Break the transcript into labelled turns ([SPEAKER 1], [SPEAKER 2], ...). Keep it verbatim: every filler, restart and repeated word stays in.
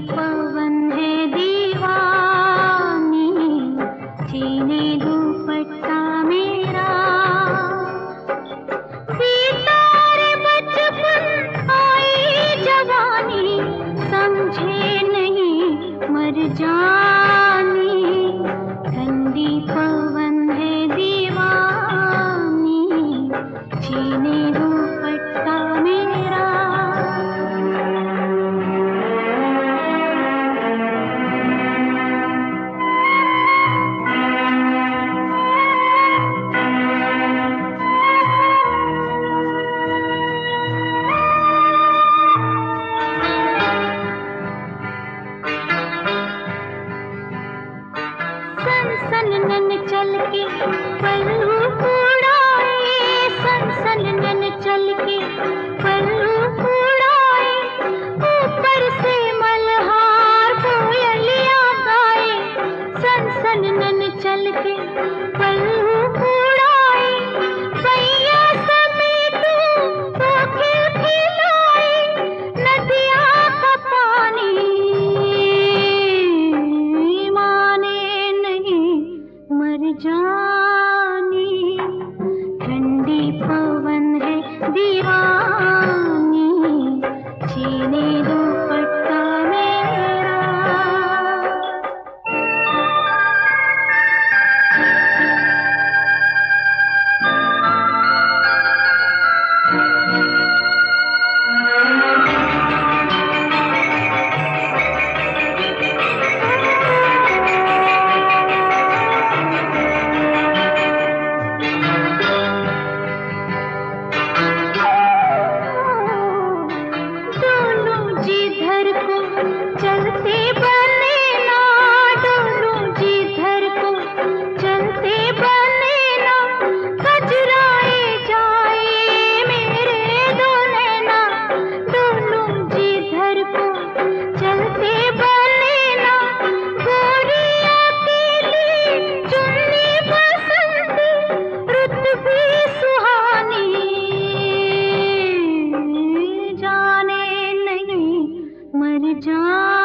[SPEAKER 1] पवन है दीवानी, छीने दुपट्टा मेरा। सितारे बचपन आई जवानी, समझे नहीं मर जानी। ठंडी पवन है दीवानी, छीने दुपट्टा मेरा। सनसनन चल के पल्लू उड़ाए, सनसनन चल के पल्लू उड़ाए। ऊपर से मल्हार कोयलियां गाए, सनसनन चल के पल्लू उड़ाए। पैया समेटू तो खिलखिलाए, नदिया का पानी मर जानी। ठंडी पवन है दीवानी, छीने दुपट्टा मेरा। चलते बने ना डोलू जिधर को, चलते बने ना। कजराए जाए मेरे दो नैना, डोलू जिधर को, चलते बने ना। गोरी अकेली चुन्नी बसंती, रुत भी सुहानी, जाने नहीं मर जा।